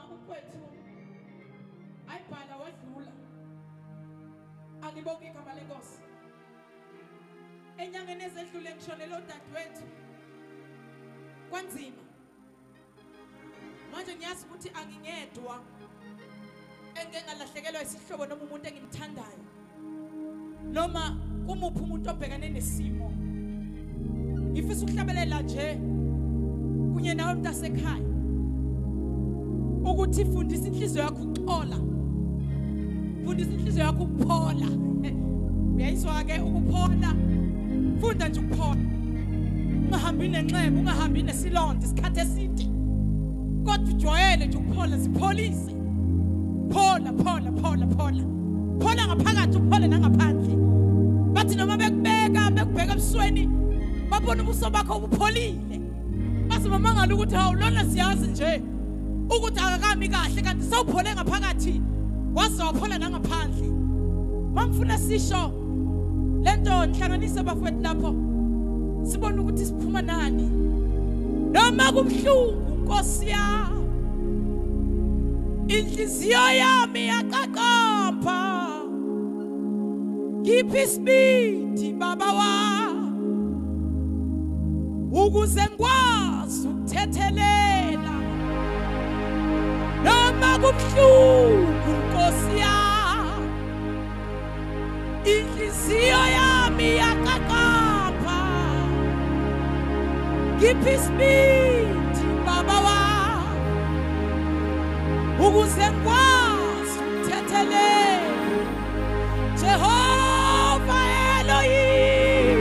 ukwethu ayibhala wadlula angibonge igama lenkosi enyangeni ezedlule ngishonele odadewethu kwanzima manje ngiyazi ukuthi angingedwa engengalahlekelwa isihlobo noma umuntu engimthandayo noma kumuphi umuntu obhekane nesimo ngifisa ukuhlabelela nje kunye nawe mntasekhaya ukuthi fundisa inhliziyo yakho ukuxola fundisa inhliziyo yakho ukuphola uyayizwa ke ukuphola funda nje ukuphola ungahambi nenxeba ungahambi nesilonda isikhathi eside kodwa ujwayele nje ukuphola sipholise phola ngaphakathi uphole nangaphandle bathi noma bekubheka ebusweni babona ubuso bakho ubupholile base mamangala ukuthi hawu lona siyazi nje ukuthi akakami kahle kanti sawuphole ngaphakathi waze waphola nangaphandle mangifuna sisho lento nhlanganise bafowethu lapho sibona ukuthi siphuma nani noma kubhlungu Nkosi yami inhliziyo yami yaqaqapha ngiphi isibindi baba wami ukuze ngikwazi ukuthethelela noma kubhlungu Nkosi yami inhliziyo yami yaqaqapha ngiphi isibindi baba wami ukuze ngikwazi ukuthethelela Jehova Elohim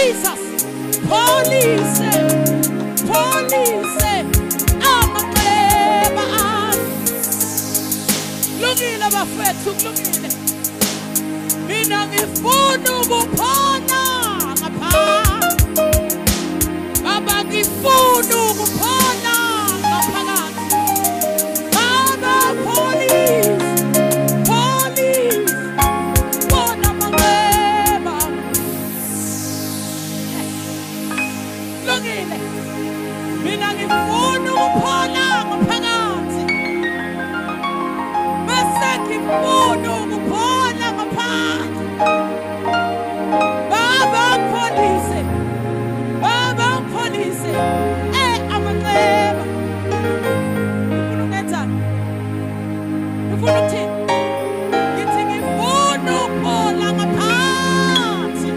Jesus, police, police, amaqeba ami. Kulungile bafethu, kulungile. Mina ngifuna ukuphona ngaphansi. Baba ngifuna ukuphona ngaphakathi. Baba police, police, bona amaqeba. Kulungile. Mina ngifuna ukuphona ngaphakathi. Bese ngifuna ukuphona ngaphandle. Baba police, Baba police, amaqeba. Ufuna ukwenzani? Ufuna ukuthini? Ngithi ngifuna ukuphola ngaphansi.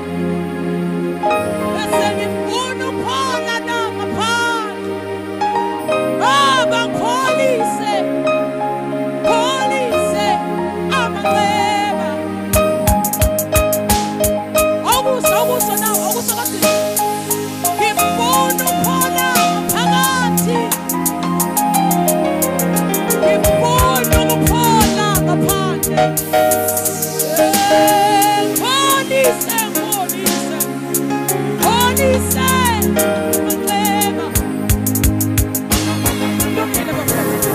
Bese ngifuna ukuphola ngaphandle. Baba police, police, amaqeba. Awukusho nawe, awukusho kathini? Ngifuna ukuphola ngaphakathi. Ngifuna ukuphola ngaphandle. Police, police, police, amaqeba. Kulungile bafethu.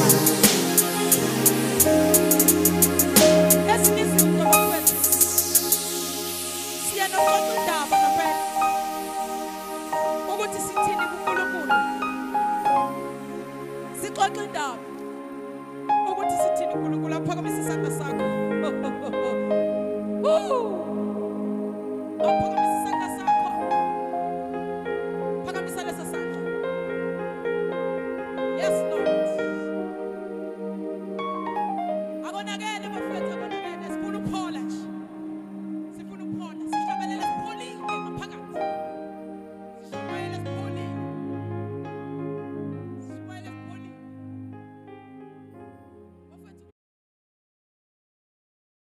Ezinye izinto bafethu. Siyanoxoxa indaba ngempela. Ukuthi sithini kuNkulunkulu. Sixoxe indaba. Ukuthi sithini kuNkulunkulu. Aphakamisa isandla sakho.